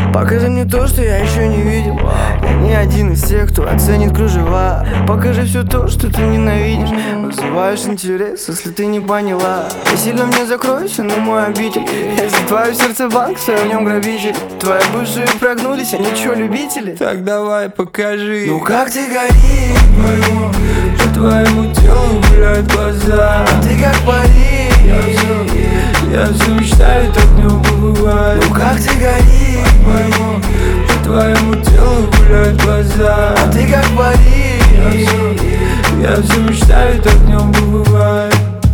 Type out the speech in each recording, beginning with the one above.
Покажи мне то, что я еще не видел. Я не один из тех, кто оценит кружева. Покажи все то, что ты ненавидишь. Вызываешь интерес, если ты не поняла. И сильно мне закройся, но мой обитель. Если твое сердце банк, все в нем грабитель. Твои бывшие прогнулись, они чё, любители? Так давай покажи. Ну как ты горишь, моему, по твоему телу гуляют глаза. Ты как пари, я все мечтаю, так днем побывать. Ну как ты горишь, моему, по твоему телу гуляют глаза. Ты как пари, я все мечтаю, так днем побывать.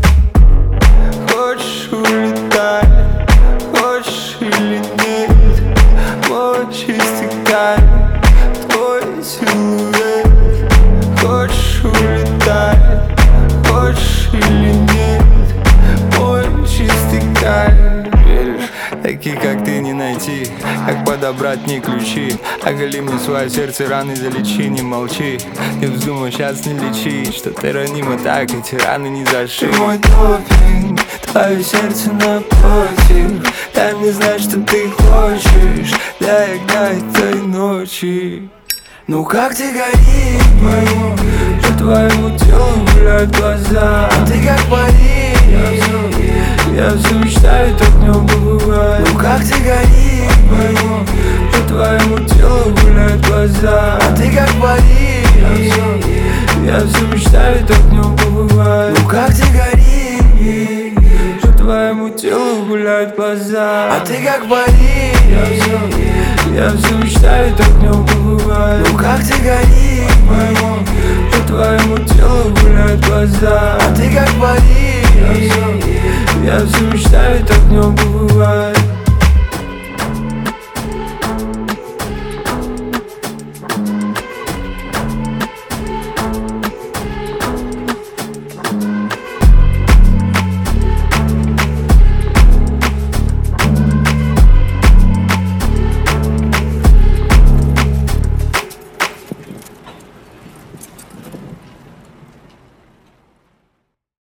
Хочешь улетать, хочешь или нет, мой чистый камень, твой силуэт. Хочешь улетать, хочешь или нет, мой чистый камень. Веришь, таких как ты не найти, как подобрать мне ключи. Оголи мне свое сердце, раны залечи, не молчи. Не вздумай сейчас не лечить, что ты ранима так, эти раны не зашить. Ты мой допинг, твое сердце напротив. Дай мне знать, что ты хочешь для этой ночи. Ну как ты горишь, моему, по твоему телу гуляют глаза. Ты как пари, я все мечтаю, так днем побывать. Ну как ты горишь, моему, по твоему телу гуляют глаза. Ты как пари, я все мечтаю, так днем побывать. Ну как ты горишь, по твоему телу гуляют глаза. А ты как пари, я все мечтаю, так днем побывать. Ну как ты горишь, моему, по твоему телу гуляют глаза. А ты как пари, я все мечтаю, так днем побывать.